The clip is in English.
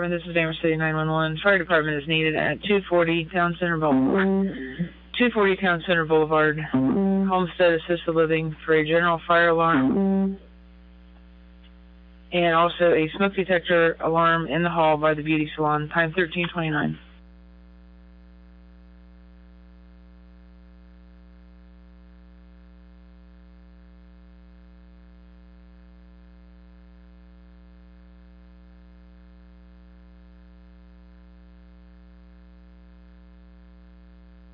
This is Amherst City 911. Fire department is needed at 240 Town Center Boulevard. 240 Town Center Boulevard. Homestead Assisted Living for a general fire alarm. And also a smoke detector alarm in the hall by the beauty salon. Time 13:29.